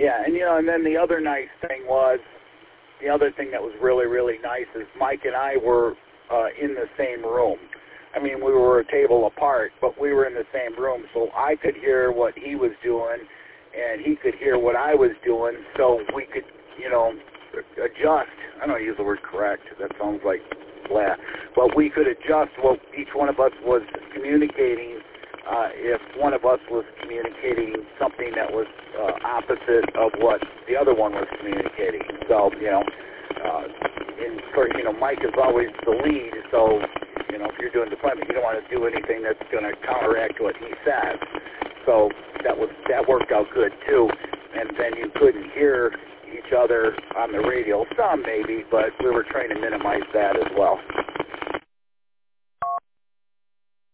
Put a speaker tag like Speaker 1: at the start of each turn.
Speaker 1: Yeah, and and then the other nice thing was, the other thing that was really, really nice is Mike and I were in the same room. I mean, we were a table apart, but we were in the same room, so I could hear what he was doing, and he could hear what I was doing, so we could, adjust. I don't use the word correct. That sounds like blah. But we could adjust what each one of us was communicating if one of us was communicating something that was opposite of what the other one was communicating. So, of course, Mike is always the lead, so, if you're doing deployment, you don't want to do anything that's going to counteract what he says. So that worked out good, too. And then you couldn't hear each other on the radio. Some maybe, but we were trying to minimize that as well.